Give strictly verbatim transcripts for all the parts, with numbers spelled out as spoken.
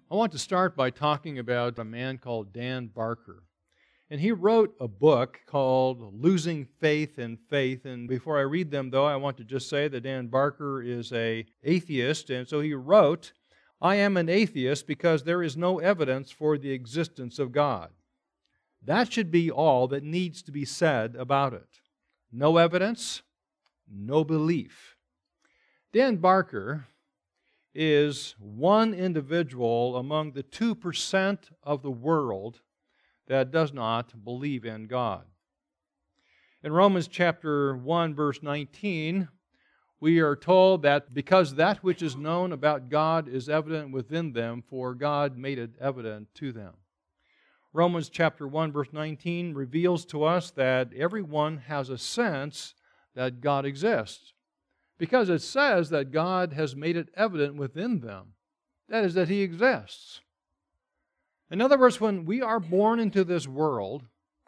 I want to start by talking about a man called Dan Barker. And he wrote a book called Losing Faith in Faith. And before I read them, though, I want to just say that Dan Barker is an atheist. And so he wrote, "I am an atheist because there is no evidence for the existence of God." That should be all that needs to be said about it. No evidence, no belief. Dan Barker is one individual among the two percent of the world that does not believe in God. In Romans chapter one, verse nineteen, we are told that because that which is known about God is evident within them, for God made it evident to them. Romans chapter one, verse nineteen reveals to us that everyone has a sense that God exists, because it says that God has made it evident within them. That is, that He exists. In other words, when we are born into this world,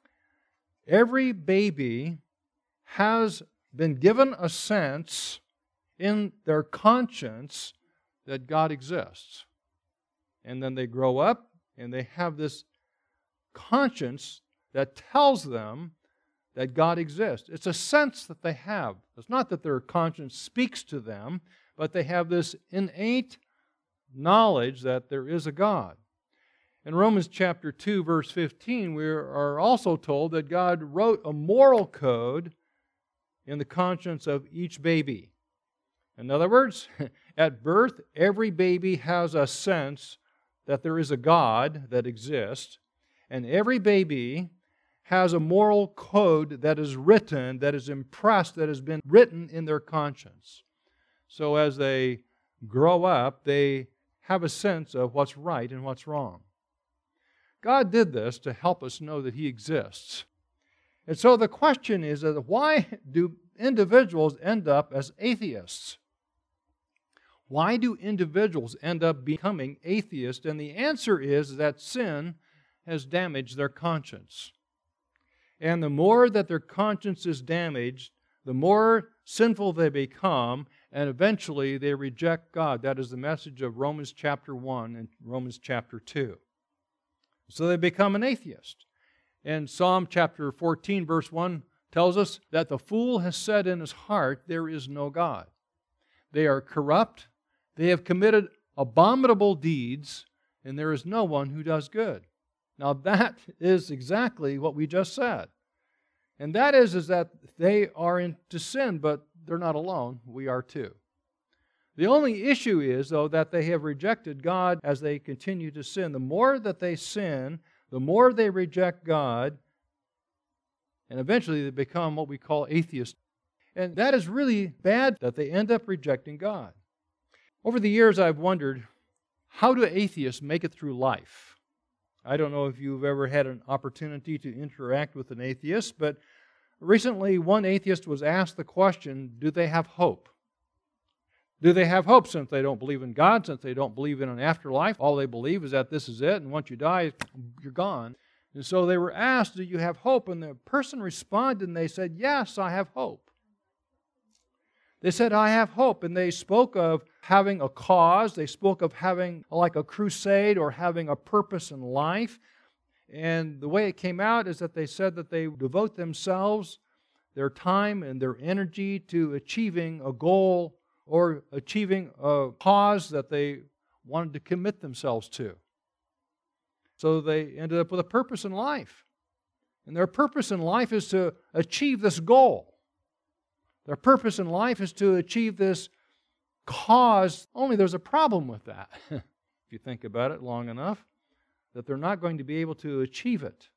every baby has been given a sense in their conscience that God exists. And then they grow up and they have this conscience that tells them that God exists. It's a sense that they have. It's not that their conscience speaks to them, but they have this innate knowledge that there is a God. In Romans chapter two, verse fifteen, we are also told that God wrote a moral code in the conscience of each baby. In other words, at birth, every baby has a sense that there is a God that exists, and every baby has a moral code that is written, that is impressed, that has been written in their conscience. So as they grow up, they have a sense of what's right and what's wrong. God did this to help us know that He exists. And so the question is, that why do individuals end up as atheists? Why do individuals end up becoming atheists? And the answer is that sin has damaged their conscience. And the more that their conscience is damaged, the more sinful they become, and eventually they reject God. That is the message of Romans chapter one and Romans chapter two. So they become an atheist. And Psalm chapter fourteen, verse one tells us that the fool has said in his heart, there is no God. They are corrupt, they have committed abominable deeds, and there is no one who does good. Now that is exactly what we just said. And that is, is that they are into sin, but they're not alone. We are too. The only issue is, though, that they have rejected God as they continue to sin. The more that they sin, the more they reject God, and eventually they become what we call atheists. And that is really bad, that they end up rejecting God. Over the years, I've wondered, how do atheists make it through life? I don't know if you've ever had an opportunity to interact with an atheist, but recently one atheist was asked the question, do they have hope? Do they have hope since they don't believe in God, since they don't believe in an afterlife? All they believe is that this is it, and once you die, you're gone. And so they were asked, do you have hope? And the person responded and they said, yes, I have hope. They said, I have hope. And they spoke of having a cause. They spoke of having like a crusade or having a purpose in life. And the way it came out is that they said that they devote themselves, their time and their energy to achieving a goal or achieving a cause that they wanted to commit themselves to. So they ended up with a purpose in life. And their purpose in life is to achieve this goal. Their purpose in life is to achieve this cause, only there's a problem with that, if you think about it long enough, that they're not going to be able to achieve it.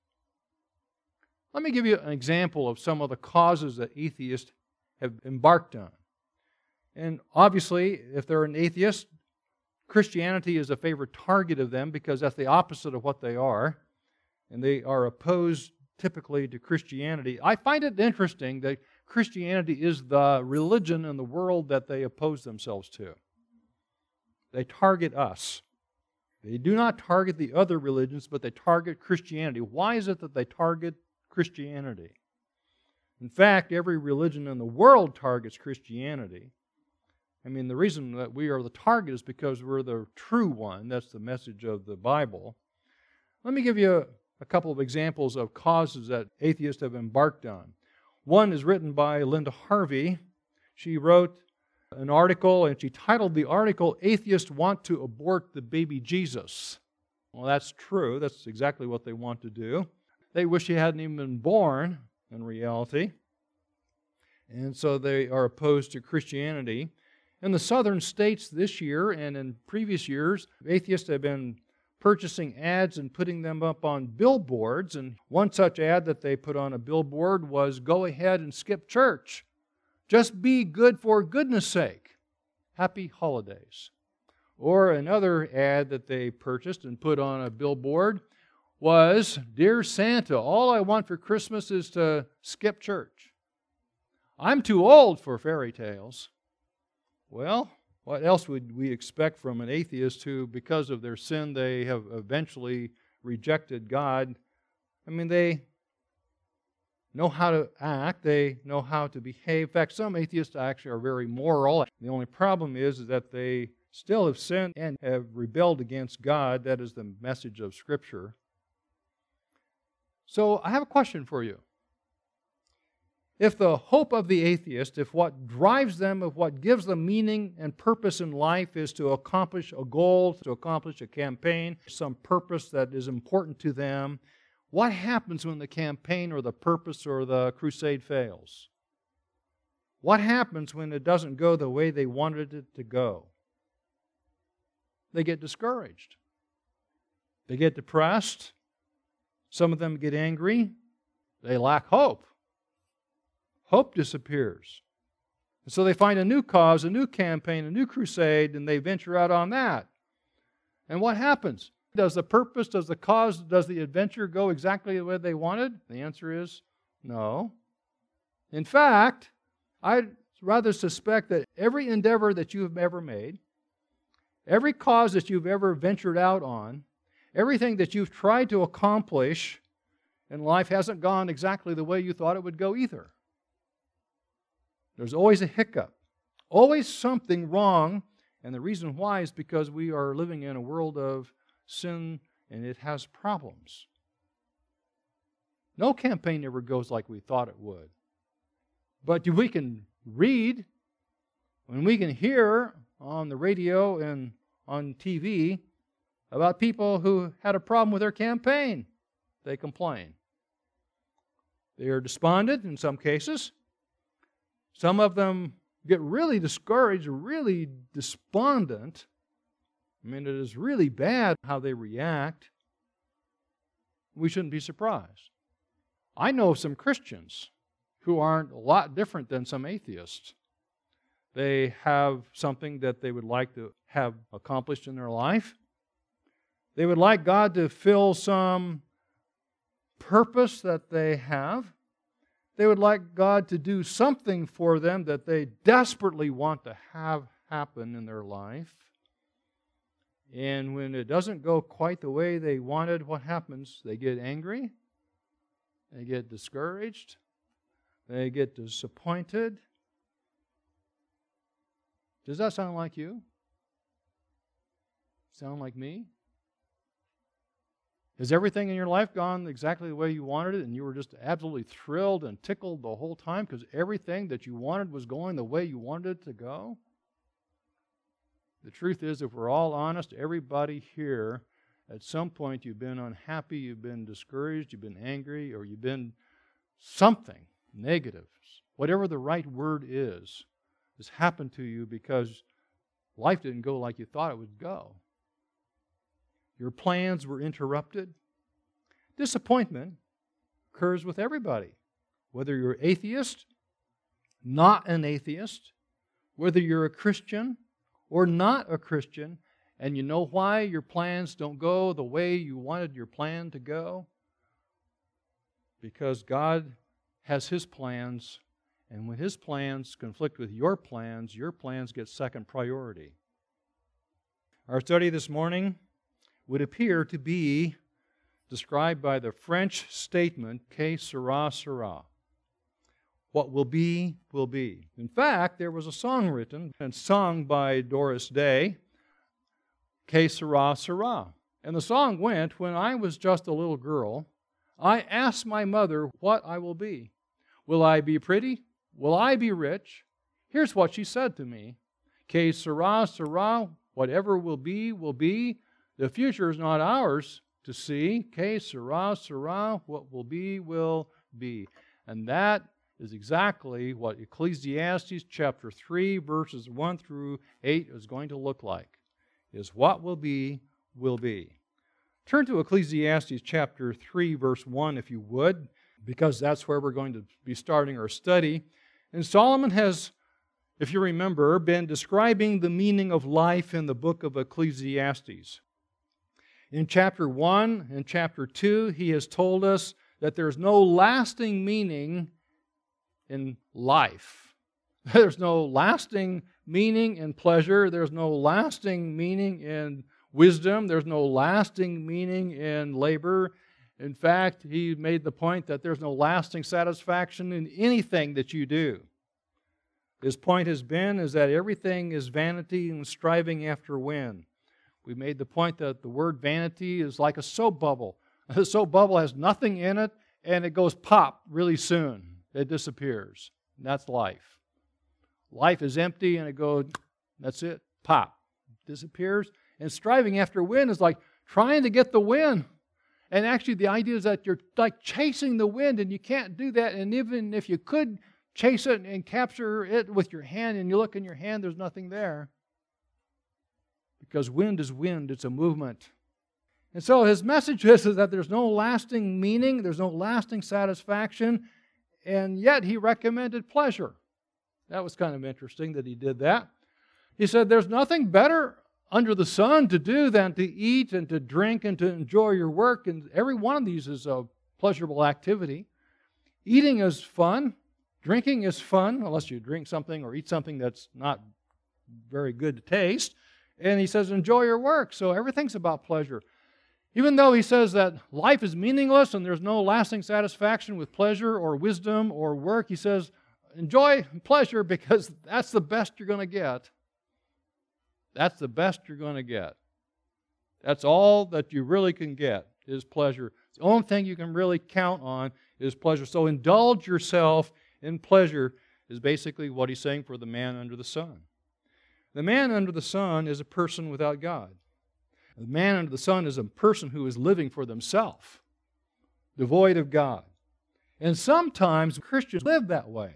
Let me give you an example of some of the causes that atheists have embarked on. And obviously, if they're an atheist, Christianity is a favorite target of them because that's the opposite of what they are, and they are opposed typically to Christianity. I find it interesting that Christianity is the religion in the world that they oppose themselves to. They target us. They do not target the other religions, but they target Christianity. Why is it that they target Christianity? In fact, every religion in the world targets Christianity. I mean, the reason that we are the target is because we're the true one. That's the message of the Bible. Let me give you a, a couple of examples of causes that atheists have embarked on. One is written by Linda Harvey. She wrote an article, and she titled the article, "Atheists Want to Abort the Baby Jesus." Well, that's true. That's exactly what they want to do. They wish he hadn't even been born, in reality. And so they are opposed to Christianity. In the southern states this year and in previous years, atheists have been purchasing ads and putting them up on billboards. And one such ad that they put on a billboard was, "Go ahead and skip church. Just be good for goodness sake. Happy holidays." Or another ad that they purchased and put on a billboard was, "Dear Santa, all I want for Christmas is to skip church. I'm too old for fairy tales." Well, what else would we expect from an atheist who, because of their sin, they have eventually rejected God? I mean, they know how to act. They know how to behave. In fact, some atheists actually are very moral. The only problem is, is that they still have sinned and have rebelled against God. That is the message of Scripture. So I have a question for you. If the hope of the atheist, if what drives them, if what gives them meaning and purpose in life is to accomplish a goal, to accomplish a campaign, some purpose that is important to them, what happens when the campaign or the purpose or the crusade fails? What happens when it doesn't go the way they wanted it to go? They get discouraged. They get depressed. Some of them get angry. They lack hope. Hope disappears. And so they find a new cause, a new campaign, a new crusade, and they venture out on that. And what happens? Does the purpose, does the cause, does the adventure go exactly the way they wanted? The answer is no. In fact, I'd rather suspect that every endeavor that you have ever made, every cause that you've ever ventured out on, everything that you've tried to accomplish in life hasn't gone exactly the way you thought it would go either. There's always a hiccup, always something wrong, and the reason why is because we are living in a world of sin and it has problems. No campaign ever goes like we thought it would. But we can read, and we can hear on the radio and on T V about people who had a problem with their campaign. They complain. They are despondent in some cases. Some of them get really discouraged, really despondent. I mean, it is really bad how they react. We shouldn't be surprised. I know some Christians who aren't a lot different than some atheists. They have something that they would like to have accomplished in their life. They would like God to fill some purpose that they have. They would like God to do something for them that they desperately want to have happen in their life. And when it doesn't go quite the way they wanted, what happens? They get angry. They get discouraged. They get disappointed. Does that sound like you? Sound like me? Has everything in your life gone exactly the way you wanted it and you were just absolutely thrilled and tickled the whole time because everything that you wanted was going the way you wanted it to go? The truth is, if we're all honest, everybody here, at some point you've been unhappy, you've been discouraged, you've been angry, or you've been something negative. Whatever the right word is, has happened to you because life didn't go like you thought it would go. Your plans were interrupted. Disappointment occurs with everybody, whether you're atheist, not an atheist, whether you're a Christian or not a Christian, and you know why your plans don't go the way you wanted your plan to go? Because God has His plans, and when His plans conflict with your plans, your plans get second priority. Our study this morning would appear to be described by the French statement, que sera, sera. What will be, will be. In fact, there was a song written and sung by Doris Day, Que Sera, Sera. And the song went, when I was just a little girl, I asked my mother what I will be. Will I be pretty? Will I be rich? Here's what she said to me. Que sera, sera, whatever will be, will be. The future is not ours to see. Que sera, sera, what will be, will be. And that is exactly what Ecclesiastes chapter three, verses one through eight is going to look like. Is what will be, will be. Turn to Ecclesiastes chapter three, verse one, if you would, because that's where we're going to be starting our study. And Solomon has, if you remember, been describing the meaning of life in the book of Ecclesiastes. In chapter one and chapter two, he has told us that there's no lasting meaning in life. There's no lasting meaning in pleasure. There's no lasting meaning in wisdom. There's no lasting meaning in labor. In fact, he made the point that there's no lasting satisfaction in anything that you do. His point has been is that everything is vanity and striving after wind. We made the point that the word vanity is like a soap bubble. The soap bubble has nothing in it, and it goes pop really soon. It disappears. And that's life. Life is empty, and it goes, that's it, pop, disappears. And striving after wind is like trying to get the wind. And actually the idea is that you're like chasing the wind, and you can't do that. And even if you could chase it and capture it with your hand, and you look in your hand, there's nothing there. Because wind is wind, it's a movement. And so his message is, is that there's no lasting meaning, there's no lasting satisfaction, and yet he recommended pleasure. That was kind of interesting that he did that. He said there's nothing better under the sun to do than to eat and to drink and to enjoy your work, and every one of these is a pleasurable activity. Eating is fun. Drinking is fun, unless you drink something or eat something that's not very good to taste. And he says, enjoy your work. So everything's about pleasure. Even though he says that life is meaningless and there's no lasting satisfaction with pleasure or wisdom or work, he says, enjoy pleasure because that's the best you're going to get. That's the best you're going to get. That's all that you really can get is pleasure. The only thing you can really count on is pleasure. So indulge yourself in pleasure is basically what he's saying for the man under the sun. The man under the sun is a person without God. The man under the sun is a person who is living for themselves, devoid of God. And sometimes Christians live that way.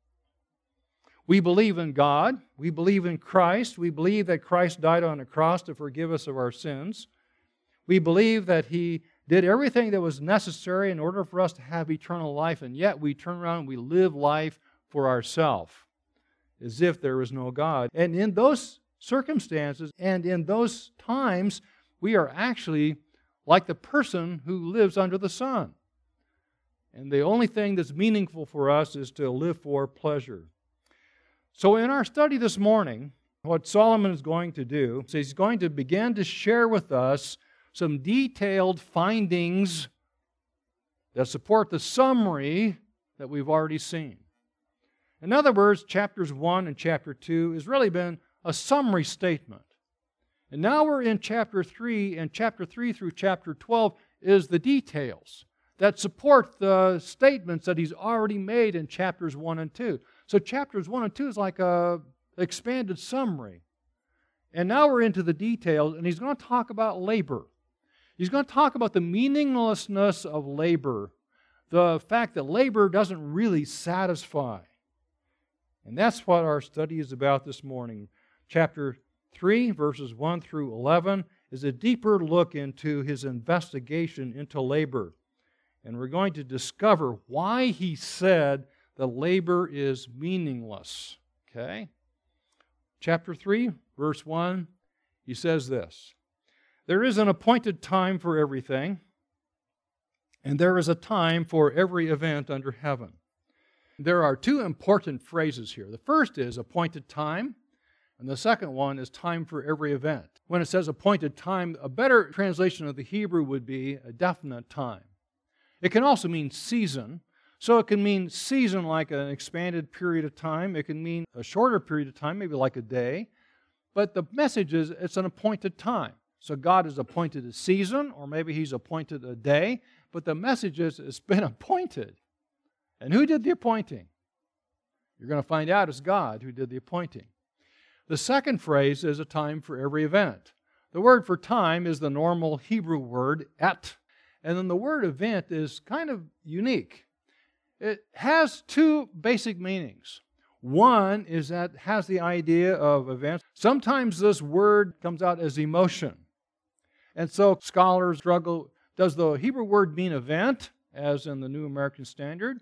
We believe in God. We believe in Christ. We believe that Christ died on a cross to forgive us of our sins. We believe that He did everything that was necessary in order for us to have eternal life, and yet we turn around and we live life for ourselves, as if there was no God. And in those circumstances and in those times, we are actually like the person who lives under the sun. And the only thing that's meaningful for us is to live for pleasure. So in our study this morning, what Solomon is going to do is he's going to begin to share with us some detailed findings that support the summary that we've already seen. In other words, chapters one and chapter two has really been a summary statement. And now we're in chapter three, and chapter three through chapter twelve is the details that support the statements that he's already made in chapters one and two. So chapters one and two is like a expanded summary. And now we're into the details, and he's going to talk about labor. He's going to talk about the meaninglessness of labor, the fact that labor doesn't really satisfy. And that's what our study is about this morning. Chapter three, verses one through eleven, is a deeper look into his investigation into labor. And we're going to discover why he said that labor is meaningless. Okay? Chapter three, verse one, he says this: there is an appointed time for everything, and there is a time for every event under heaven. There are two important phrases here. The first is appointed time, and the second one is time for every event. When it says appointed time, a better translation of the Hebrew would be a definite time. It can also mean season. So it can mean season, like an expanded period of time. It can mean a shorter period of time, maybe like a day. But the message is it's an appointed time. So God has appointed a season, or maybe He's appointed a day. But the message is it's been appointed. And who did the appointing? You're going to find out it's God who did the appointing. The second phrase is a time for every event. The word for time is the normal Hebrew word, et. And then the word event is kind of unique. It has two basic meanings. One is that it has the idea of events. Sometimes this word comes out as emotion. And so scholars struggle. Does the Hebrew word mean event, as in the New American Standard?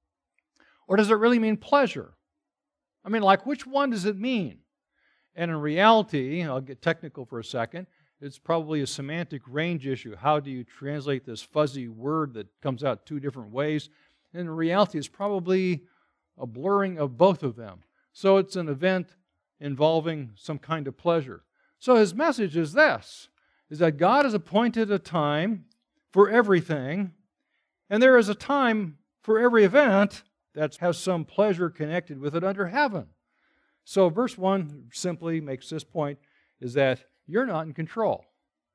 Or does it really mean pleasure? I mean, like, which one does it mean? And in reality, I'll get technical for a second, it's probably a semantic range issue. How do you translate this fuzzy word that comes out two different ways? And in reality, it's probably a blurring of both of them. So it's an event involving some kind of pleasure. So his message is this, is that God has appointed a time for everything, and there is a time for every event that has some pleasure connected with it under heaven. So verse one simply makes this point, is that you're not in control.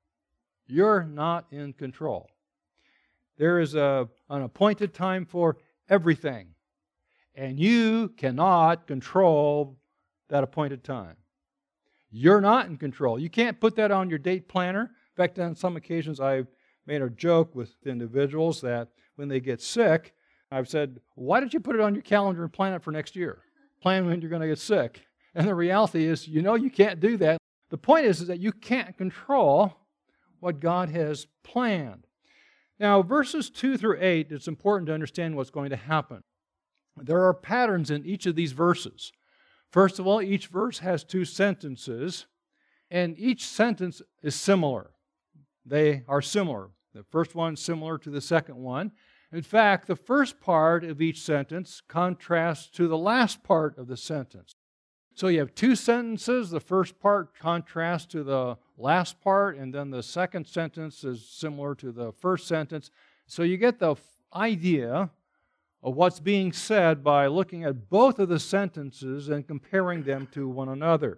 You're not in control. There is a, an appointed time for everything, and you cannot control that appointed time. You're not in control. You can't put that on your date planner. In fact, on some occasions I've made a joke with individuals that when they get sick, I've said, why don't you put it on your calendar and plan it for next year? Plan when you're going to get sick. And the reality is, you know you can't do that. The point is, is that you can't control what God has planned. Now, verses two through eight, it's important to understand what's going to happen. There are patterns in each of these verses. First of all, each verse has two sentences, and each sentence is similar. They are similar. The first one is similar to the second one. In fact, the first part of each sentence contrasts to the last part of the sentence. So you have two sentences. The first part contrasts to the last part, and then the second sentence is similar to the first sentence. So you get the idea of what's being said by looking at both of the sentences and comparing them to one another.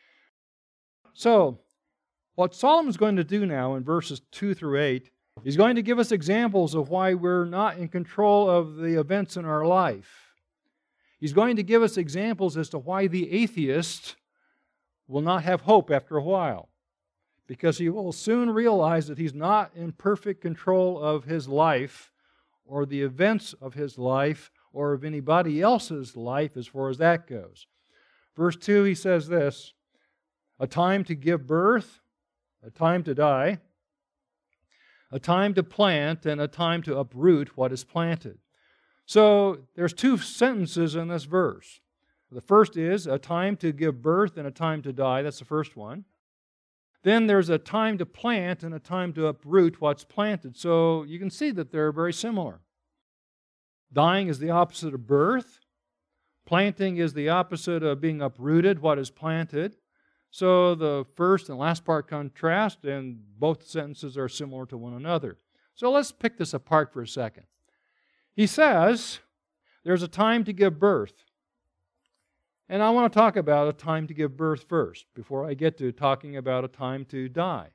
So what Solomon's going to do now in verses two through eight, he's going to give us examples of why we're not in control of the events in our life. He's going to give us examples as to why the atheist will not have hope after a while, because he will soon realize that he's not in perfect control of his life or the events of his life or of anybody else's life as far as that goes. Verse two, he says this, a time to give birth, a time to die, a time to plant, and a time to uproot what is planted. So there's two sentences in this verse. The first is a time to give birth and a time to die. That's the first one. Then there's a time to plant and a time to uproot what's planted. So you can see that they're very similar. Dying is the opposite of birth. Planting is the opposite of being uprooted, what is planted. So the first and last part contrast, and both sentences are similar to one another. So let's pick this apart for a second. He says, there's a time to give birth. And I want to talk about a time to give birth first, before I get to talking about a time to die.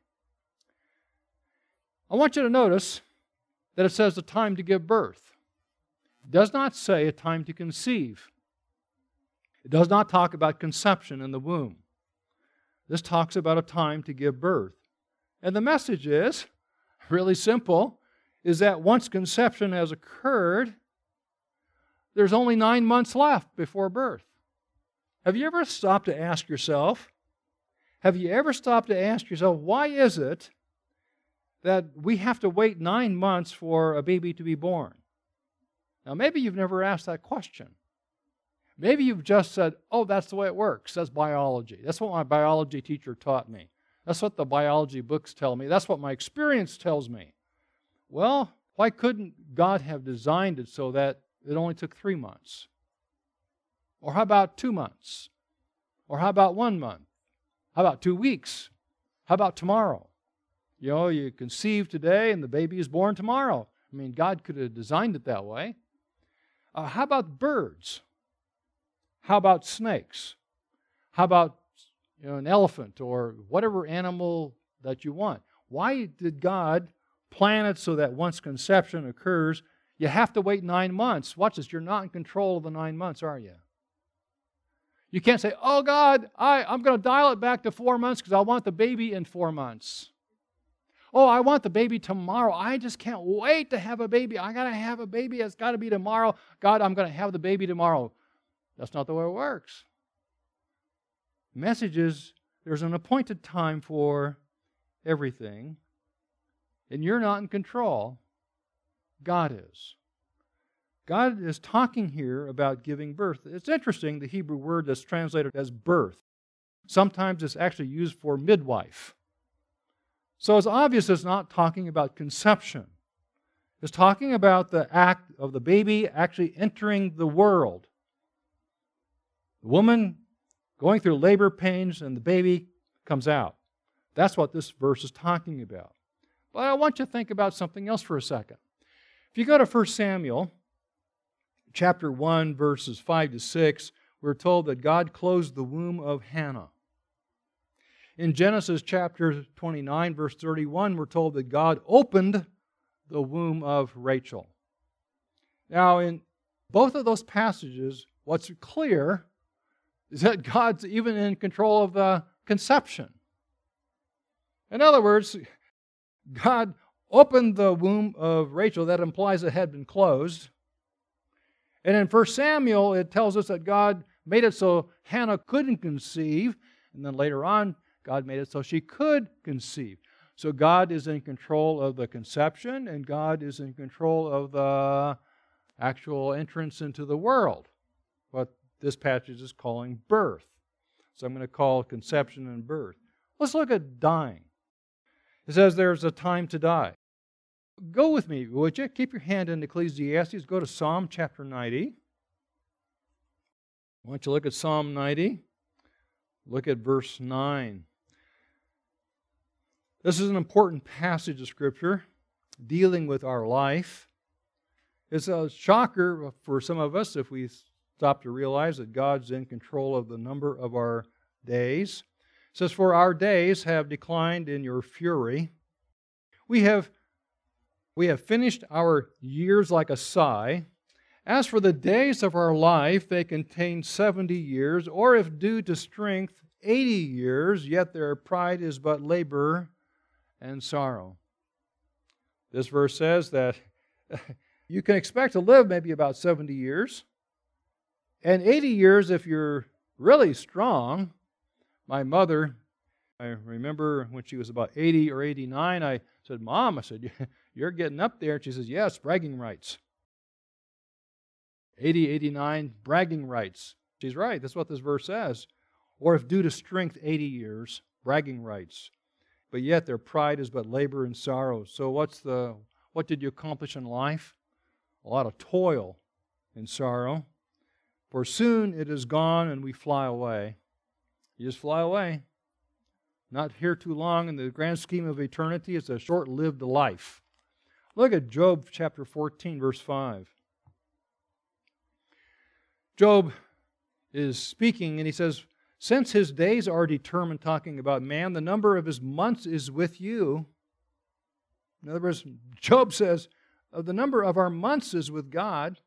I want you to notice that it says a time to give birth. It does not say a time to conceive. It does not talk about conception in the womb. This talks about a time to give birth. And the message is, really simple, is that once conception has occurred, there's only nine months left before birth. Have you ever stopped to ask yourself, have you ever stopped to ask yourself, why is it that we have to wait nine months for a baby to be born? Now, maybe you've never asked that question. Maybe you've just said, oh, that's the way it works. That's biology. That's what my biology teacher taught me. That's what the biology books tell me. That's what my experience tells me. Well, why couldn't God have designed it so that it only took three months? Or how about two months? Or how about one month? How about two weeks? How about tomorrow? You know, you conceive today and the baby is born tomorrow. I mean, God could have designed it that way. Uh, how about birds? How about snakes? How about you know, an elephant or whatever animal that you want? Why did God plan it so that once conception occurs, you have to wait nine months? Watch this. You're not in control of the nine months, are you? You can't say, oh, God, I, I'm going to dial it back to four months because I want the baby in four months. Oh, I want the baby tomorrow. I just can't wait to have a baby. I got to have a baby. It's got to be tomorrow. God, I'm going to have the baby tomorrow. That's not the way it works. The message is there's an appointed time for everything, and you're not in control. God is. God is talking here about giving birth. It's interesting, the Hebrew word that's translated as birth. Sometimes it's actually used for midwife. So it's obvious it's not talking about conception. It's talking about the act of the baby actually entering the world. The woman going through labor pains and the baby comes out. That's what this verse is talking about. But I want you to think about something else for a second. If you go to First Samuel, chapter one, verses five to six, we're told that God closed the womb of Hannah. In Genesis chapter twenty-nine, verse thirty-one, we're told that God opened the womb of Rachel. Now, in both of those passages, what's clear is that God's even in control of the conception. In other words, God opened the womb of Rachel. That implies it had been closed. And in First Samuel, it tells us that God made it so Hannah couldn't conceive. And then later on, God made it so she could conceive. So God is in control of the conception, and God is in control of the actual entrance into the world. What this passage is calling birth. So I'm going to call conception and birth. Let's look at dying. It says there's a time to die. Go with me, would you? Keep your hand in Ecclesiastes. Go to Psalm chapter ninety. I want you to look at Psalm ninety. Look at verse nine. This is an important passage of Scripture dealing with our life. It's a shocker for some of us if we stop to realize that God's in control of the number of our days. It says, for our days have declined in your fury. We have, we have finished our years like a sigh. As for the days of our life, they contain seventy years, or if due to strength, eighty years, yet their pride is but labor and sorrow. This verse says that you can expect to live maybe about seventy years, and eighty years if you're really strong. My mother, I remember when she was about eighty or eighty-nine, I said, Mom, I said, you're getting up there. And she says, yes, bragging rights. eighty, eighty-nine, bragging rights. She's right. That's what this verse says. Or if due to strength, eighty years, bragging rights. But yet their pride is but labor and sorrow. So what's the what did you accomplish in life? A lot of toil and sorrow. For soon it is gone and we fly away. You just fly away. Not here too long in the grand scheme of eternity. It's a short-lived life. Look at Job chapter fourteen, verse five. Job is speaking and he says, since his days are determined, talking about man, the number of his months is with you. In other words, Job says, the number of our months is with God.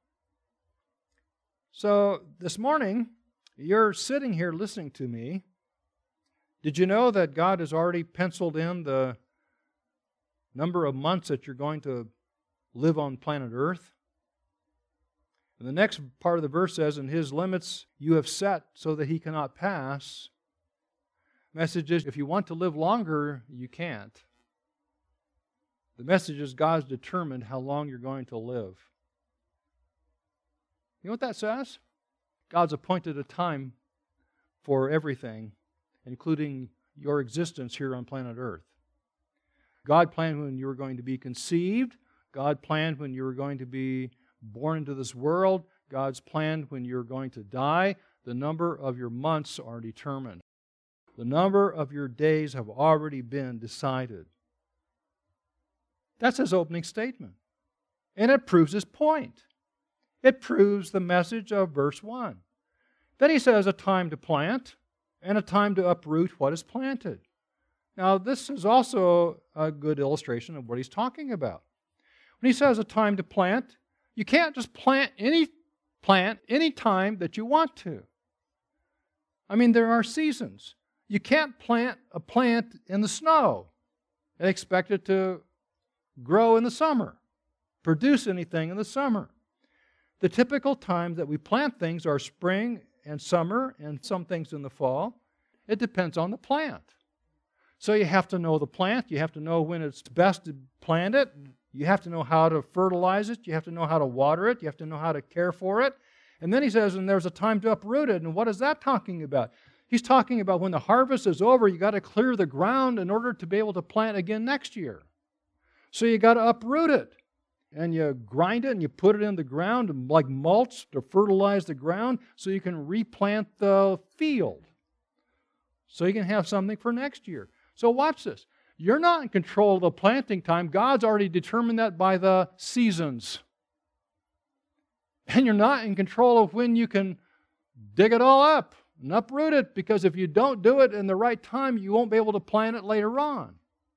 So this morning, you're sitting here listening to me. Did you know that God has already penciled in the number of months that you're going to live on planet Earth? And the next part of the verse says, and his limits you have set so that he cannot pass. Message is, if you want to live longer, you can't. The message is God's determined how long you're going to live. You know what that says? God's appointed a time for everything, including your existence here on planet Earth. God planned when you were going to be conceived. God planned when you were going to be born into this world. God's planned when you're going to die. The number of your months are determined. The number of your days have already been decided. That's his opening statement. And it proves his point. It proves the message of verse one. Then he says a time to plant and a time to uproot what is planted. Now, this is also a good illustration of what he's talking about. When he says a time to plant, you can't just plant any plant any time that you want to. I mean, there are seasons. You can't plant a plant in the snow and expect it to grow in the summer, produce anything in the summer. The typical times that we plant things are spring and summer and some things in the fall. It depends on the plant. So you have to know the plant. You have to know when it's best to plant it. You have to know how to fertilize it. You have to know how to water it. You have to know how to care for it. And then he says, and there's a time to uproot it. And what is that talking about? He's talking about when the harvest is over, you got to clear the ground in order to be able to plant again next year. So you got to uproot it. And you grind it and you put it in the ground like mulch to fertilize the ground so you can replant the field. So you can have something for next year. So watch this. You're not in control of the planting time. God's already determined that by the seasons. And you're not in control of when you can dig it all up and uproot it, because if you don't do it in the right time, you won't be able to plant it later on.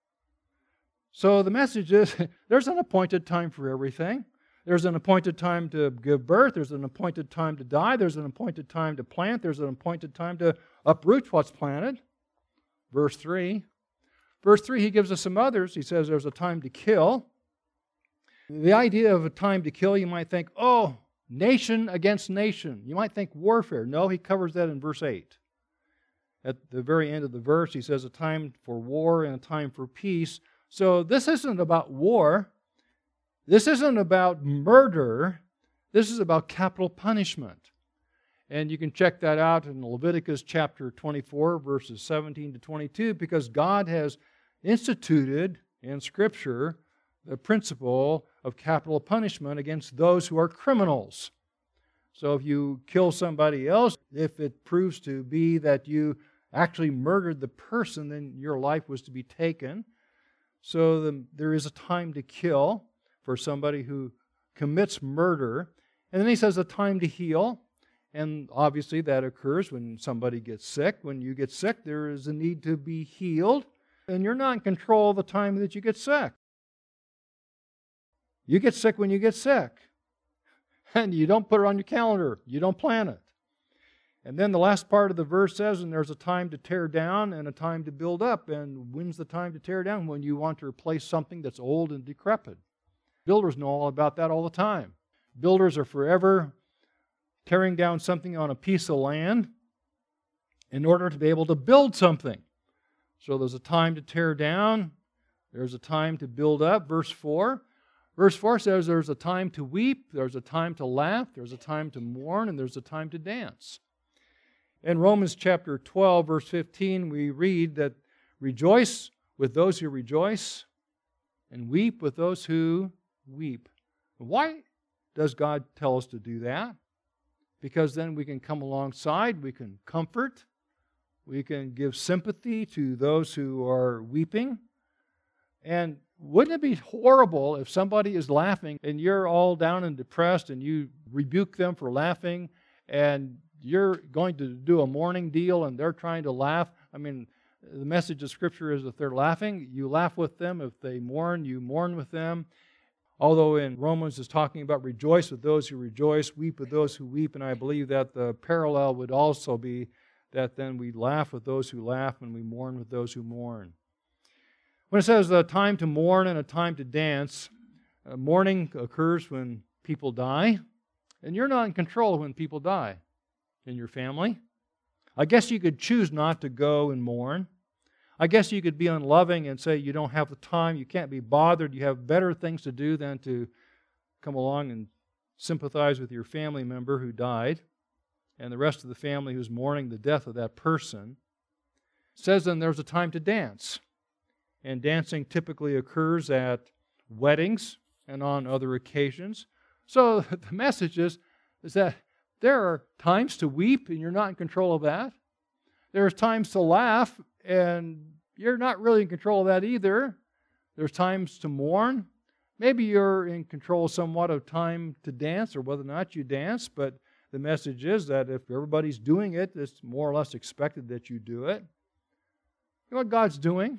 So the message is, there's an appointed time for everything. There's an appointed time to give birth. There's an appointed time to die. There's an appointed time to plant. There's an appointed time to uproot what's planted. Verse three. Verse three, he gives us some others. He says there's a time to kill. The idea of a time to kill, you might think, oh, nation against nation. You might think warfare. No, he covers that in verse eight. At the very end of the verse, he says a time for war and a time for peace. So this isn't about war. This isn't about murder. This is about capital punishment. And you can check that out in Leviticus chapter twenty-four, verses seventeen to twenty-two, because God has instituted in Scripture the principle of capital punishment against those who are criminals. So if you kill somebody else, if it proves to be that you actually murdered the person, then your life was to be taken. So the, there is a time to kill for somebody who commits murder. And then he says a time to heal. And obviously that occurs when somebody gets sick. When you get sick, there is a need to be healed. And you're not in control of the time that you get sick. You get sick when you get sick. And you don't put it on your calendar. You don't plan it. And then the last part of the verse says, and there's a time to tear down and a time to build up. And when's the time to tear down? When you want to replace something that's old and decrepit. Builders know all about that all the time. Builders are forever tearing down something on a piece of land in order to be able to build something. So there's a time to tear down. There's a time to build up. Verse four. Verse four says there's a time to weep, there's a time to laugh, there's a time to mourn, and there's a time to dance. In Romans chapter twelve, verse fifteen, we read that rejoice with those who rejoice and weep with those who weep. Why does God tell us to do that? Because then we can come alongside, we can comfort, we can give sympathy to those who are weeping. And wouldn't it be horrible if somebody is laughing and you're all down and depressed and you rebuke them for laughing and you're going to do a mourning deal and they're trying to laugh? I mean, the message of Scripture is if they're laughing, you laugh with them. If they mourn, you mourn with them. Although in Romans is talking about rejoice with those who rejoice, weep with those who weep, and I believe that the parallel would also be that then we laugh with those who laugh and we mourn with those who mourn. When it says a time to mourn and a time to dance, uh, mourning occurs when people die, and you're not in control of when people die in your family. I guess you could choose not to go and mourn. I guess you could be unloving and say you don't have the time, you can't be bothered, you have better things to do than to come along and sympathize with your family member who died and the rest of the family who's mourning the death of that person. It says then there's a time to dance. And dancing typically occurs at weddings and on other occasions. So the message is, is that there are times to weep and you're not in control of that. There's times to laugh and you're not really in control of that either. There's times to mourn. Maybe you're in control somewhat of time to dance or whether or not you dance, but the message is that if everybody's doing it, it's more or less expected that you do it. You know what God's doing?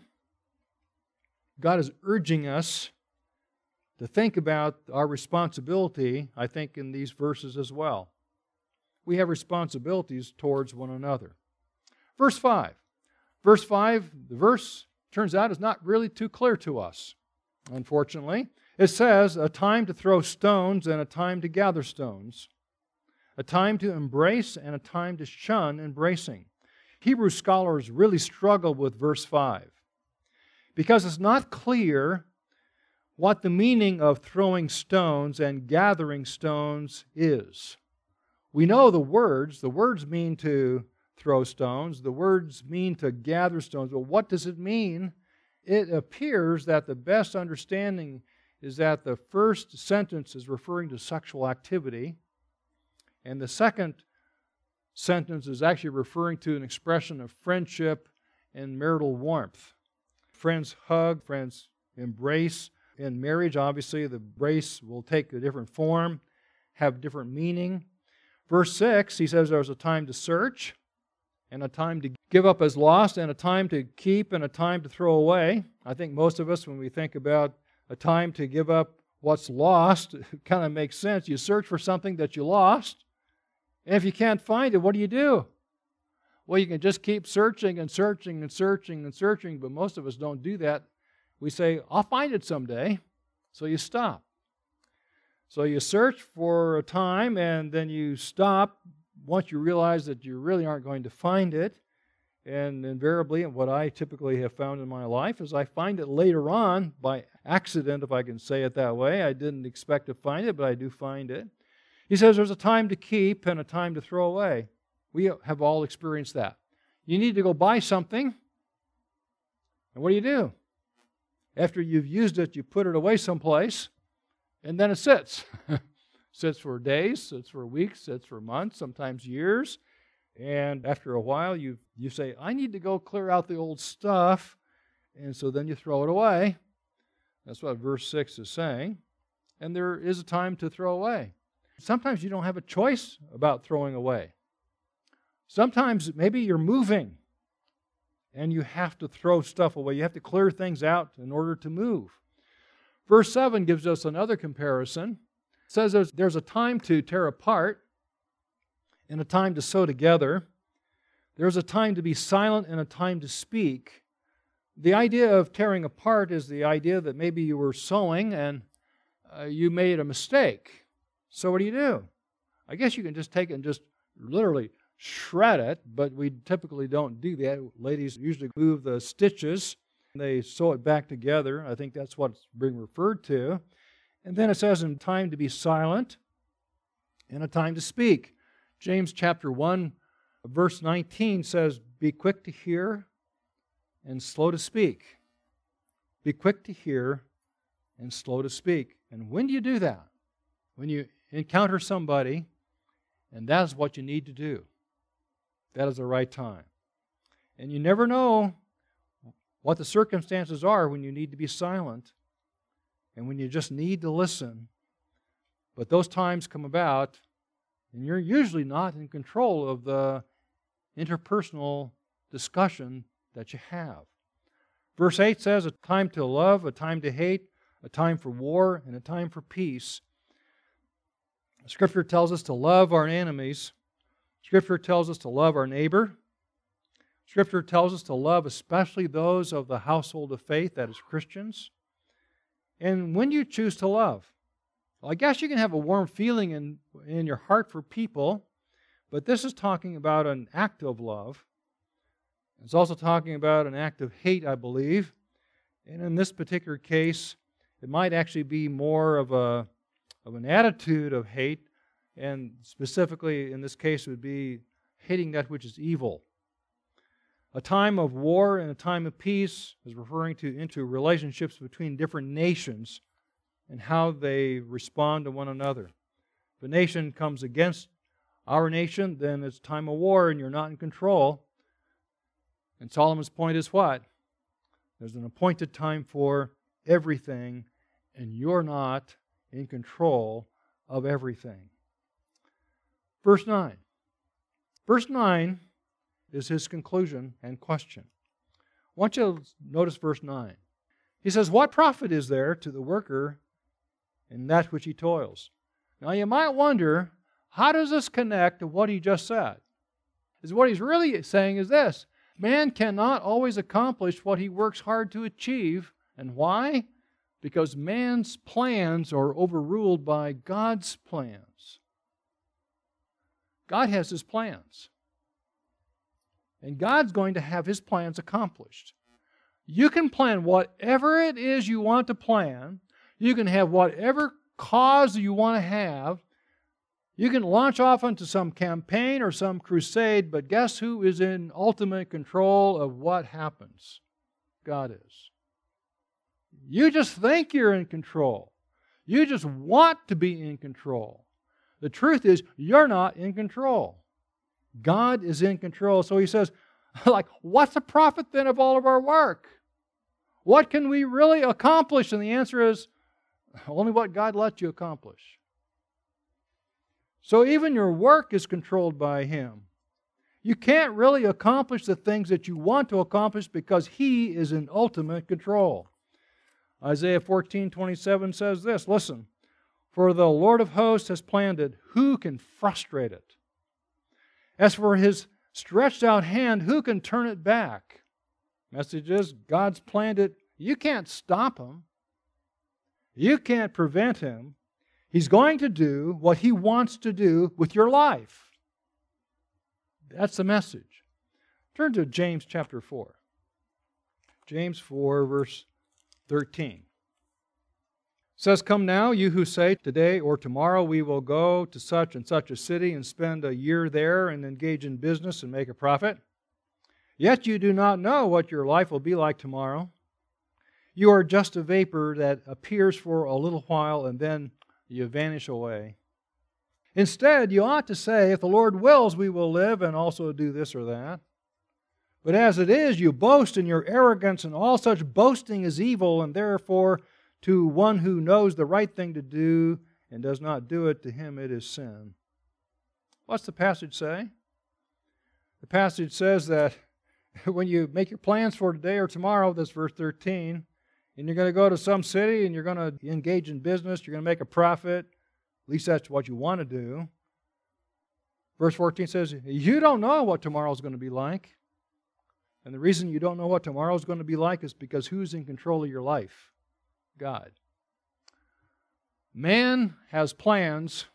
God is urging us to think about our responsibility, I think, in these verses as well. We have responsibilities towards one another. Verse five. Verse five, the verse, turns out, is not really too clear to us, unfortunately. It says, a time to throw stones and a time to gather stones, a time to embrace and a time to shun embracing. Hebrew scholars really struggle with verse five because it's not clear what the meaning of throwing stones and gathering stones is. We know the words. The words mean to throw stones. The words mean to gather stones. But what does it mean? It appears that the best understanding is that the first sentence is referring to sexual activity, and the second sentence is actually referring to an expression of friendship and marital warmth. Friends hug, friends embrace. In marriage, obviously, the embrace will take a different form, have different meaning. Verse six, he says there's a time to search, and a time to give up as lost, and a time to keep, and a time to throw away. I think most of us, when we think about a time to give up what's lost, it kind of makes sense. You search for something that you lost, and if you can't find it, what do you do? Well, you can just keep searching and searching and searching and searching, but most of us don't do that. We say, I'll find it someday, so you stop. So you search for a time, and then you stop once you realize that you really aren't going to find it. And invariably, what I typically have found in my life is I find it later on by accident, if I can say it that way. I didn't expect to find it, but I do find it. He says there's a time to keep and a time to throw away. We have all experienced that. You need to go buy something, and what do you do? After you've used it, you put it away someplace, and then it sits. Sits for days, sits for weeks, sits for months, sometimes years. And after a while, you you say, I need to go clear out the old stuff. And so then you throw it away. That's what verse six is saying. And there is a time to throw away. Sometimes you don't have a choice about throwing away. Sometimes maybe you're moving and you have to throw stuff away. You have to clear things out in order to move. Verse seven gives us another comparison. It says there's, there's a time to tear apart and a time to sew together. There's a time to be silent and a time to speak. The idea of tearing apart is the idea that maybe you were sewing and uh, you made a mistake. So what do you do? I guess you can just take it and just literally shred it, but we typically don't do that. Ladies usually move the stitches. They sew it back together. I think that's what's being referred to. And then it says in time to be silent and a time to speak. James chapter one, verse nineteen says, be quick to hear and slow to speak. Be quick to hear and slow to speak. And when do you do that? When you encounter somebody, and that's what you need to do. That is the right time. And you never know what the circumstances are when you need to be silent and when you just need to listen. But those times come about, and you're usually not in control of the interpersonal discussion that you have. Verse eight says, a time to love, a time to hate, a time for war, and a time for peace. Scripture tells us to love our enemies. Scripture tells us to love our neighbor. Scripture tells us to love especially those of the household of faith, that is Christians. And when do you choose to love? Well, I guess you can have a warm feeling in, in your heart for people, but this is talking about an act of love. It's also talking about an act of hate, I believe. And in this particular case, it might actually be more of a of an attitude of hate, and specifically in this case it would be hating that which is evil. A time of war and a time of peace is referring to into relationships between different nations and how they respond to one another. If a nation comes against our nation, then it's time of war and you're not in control. And Solomon's point is what? There's an appointed time for everything and you're not in control of everything. Verse nine. Verse nine is his conclusion and question. I want you to notice verse nine. He says, what profit is there to the worker in that which he toils? Now you might wonder, how does this connect to what he just said? Is what he's really saying is this: man cannot always accomplish what he works hard to achieve. And why? Because man's plans are overruled by God's plans. God has His plans. And God's going to have His plans accomplished. You can plan whatever it is you want to plan. You can have whatever cause you want to have. You can launch off into some campaign or some crusade, but guess who is in ultimate control of what happens? God is. You just think you're in control. You just want to be in control. The truth is, you're not in control. God is in control. So he says, like, what's the profit then of all of our work? What can we really accomplish? And the answer is, only what God lets you accomplish. So even your work is controlled by Him. You can't really accomplish the things that you want to accomplish because He is in ultimate control. Isaiah fourteen twenty-seven says this, listen, for the Lord of hosts has planned it, who can frustrate it? As for His stretched out hand, who can turn it back? Message is, God's planned it. You can't stop Him. You can't prevent Him. He's going to do what He wants to do with your life. That's the message. Turn to James chapter four. James four, verse thirteen. It says, come now, you who say, today or tomorrow we will go to such and such a city and spend a year there and engage in business and make a profit. Yet you do not know what your life will be like tomorrow. You are just a vapor that appears for a little while and then you vanish away. Instead, you ought to say, if the Lord wills, we will live and also do this or that. But as it is, you boast in your arrogance, and all such boasting is evil, and therefore to one who knows the right thing to do and does not do it, to him it is sin. What's the passage say? The passage says that when you make your plans for today or tomorrow, that's verse thirteen, and you're going to go to some city and you're going to engage in business, you're going to make a profit, at least that's what you want to do. Verse fourteen says, you don't know what tomorrow's going to be like. And the reason you don't know what tomorrow's going to be like is because who's in control of your life? God. Man has plans,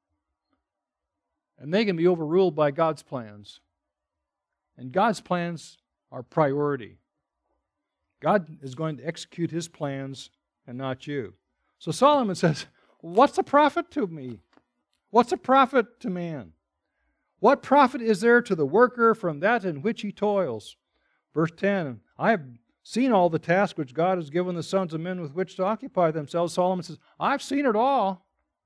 and they can be overruled by God's plans. And God's plans are priority. God is going to execute His plans and not you. So Solomon says, what's the profit to me? What's the profit to man? What profit is there to the worker from that in which he toils? Verse ten, I have seen all the tasks which God has given the sons of men with which to occupy themselves. Solomon says, I've seen it all.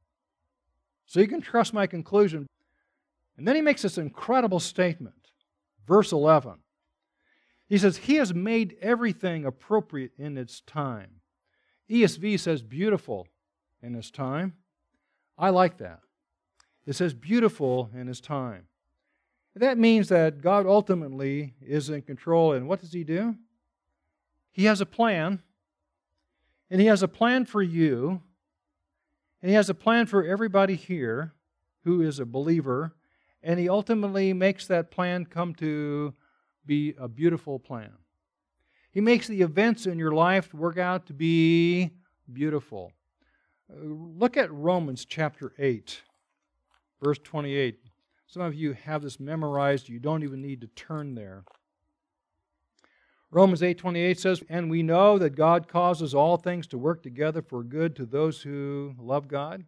So you can trust my conclusion. And then he makes this incredible statement. Verse eleven. He says, He has made everything appropriate in its time. E S V says beautiful in its time. I like that. It says beautiful in His time. That means that God ultimately is in control. And what does He do? He has a plan. And He has a plan for you. And He has a plan for everybody here who is a believer. And He ultimately makes that plan come to be a beautiful plan. He makes the events in your life work out to be beautiful. Look at Romans chapter eight, verse twenty-eight. Some of you have this memorized. You don't even need to turn there. Romans eight twenty-eight says, and we know that God causes all things to work together for good to those who love God,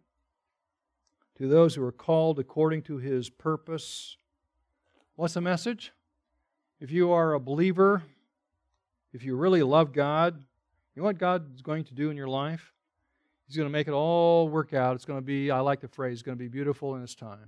to those who are called according to His purpose. What's the message? If you are a believer, if you really love God, you know what God is going to do in your life? He's going to make it all work out. It's going to be, I like the phrase, it's going to be beautiful in its time.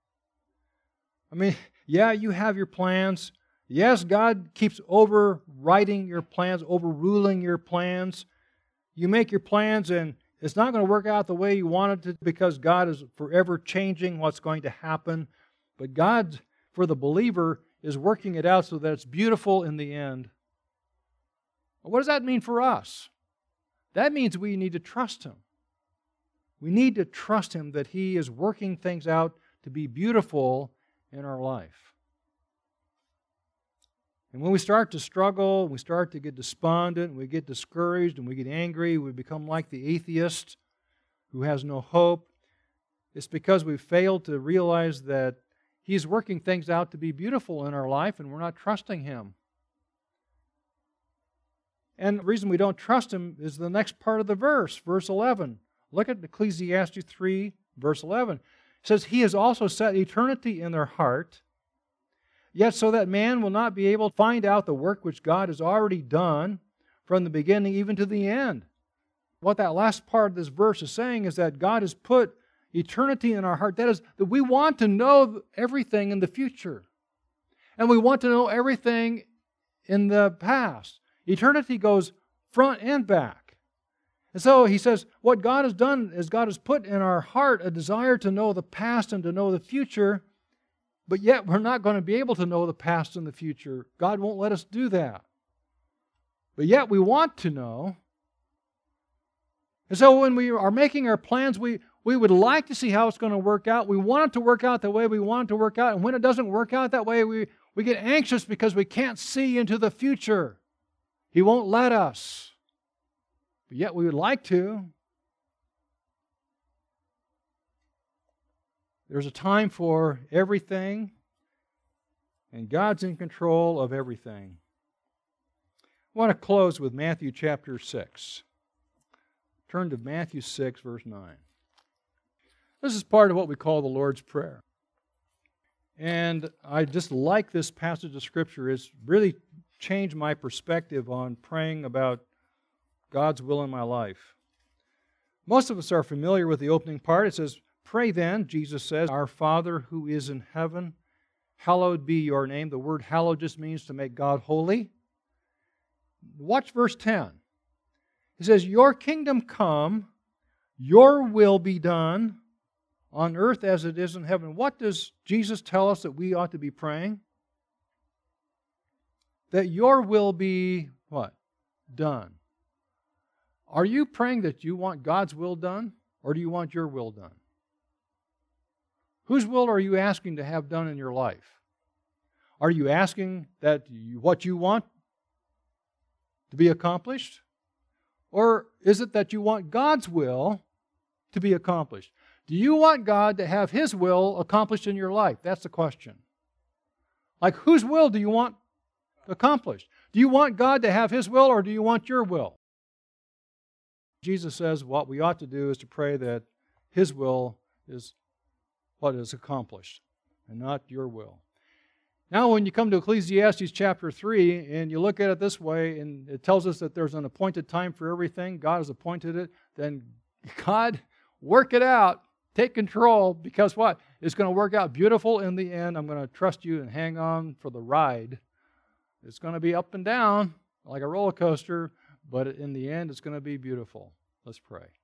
I mean, yeah, you have your plans. Yes, God keeps overriding your plans, overruling your plans. You make your plans, and It's not going to work out the way you want it to because God is forever changing what's going to happen. But God, for the believer, is working it out so that it's beautiful in the end. What does that mean for us? That means we need to trust Him. We need to trust Him that He is working things out to be beautiful in our life. And when we start to struggle, we start to get despondent, and we get discouraged, and we get angry, we become like the atheist who has no hope, it's because we've failed to realize that He's working things out to be beautiful in our life, and we're not trusting Him. And the reason we don't trust Him is the next part of the verse, verse eleven. Look at Ecclesiastes three, verse eleven. It says, He has also set eternity in their heart, yet so that man will not be able to find out the work which God has already done from the beginning even to the end. What that last part of this verse is saying is that God has put eternity in our heart. That is, that we want to know everything in the future. And we want to know everything in the past. Eternity goes front and back. And so he says, what God has done is God has put in our heart a desire to know the past and to know the future, but yet we're not going to be able to know the past and the future. God won't let us do that. But yet we want to know. And so when we are making our plans, we, we would like to see how it's going to work out. We want it to work out the way we want it to work out. And when it doesn't work out that way, we, we get anxious because we can't see into the future. He won't let us. But yet we would like to. There's a time for everything, and God's in control of everything. I want to close with Matthew chapter six. Turn to Matthew six, verse nine. This is part of what we call the Lord's Prayer. And I just like this passage of Scripture. It's really changed my perspective on praying about God's will in my life. Most of us are familiar with the opening part. It says, Pray then, Jesus says, Our Father who is in heaven, hallowed be your name. The word hallowed just means to make God holy. Watch verse ten. It says, Your kingdom come, your will be done on earth as it is in heaven. What does Jesus tell us that we ought to be praying? That your will be what? Done. Are you praying that you want God's will done, or do you want your will done? Whose will are you asking to have done in your life? Are you asking that you, what you want to be accomplished? Or is it that you want God's will to be accomplished? Do you want God to have His will accomplished in your life? That's the question. Like, whose will do you want accomplished? Do you want God to have His will, or do you want your will? Jesus says what we ought to do is to pray that His will is what is accomplished, and not your will. Now, when you come to Ecclesiastes chapter three, and you look at it this way, and it tells us that there's an appointed time for everything, God has appointed it, then God, work it out. Take control, because what? It's going to work out beautiful in the end. I'm going to trust you and hang on for the ride. It's going to be up and down like a roller coaster, but in the end, it's going to be beautiful. Let's pray.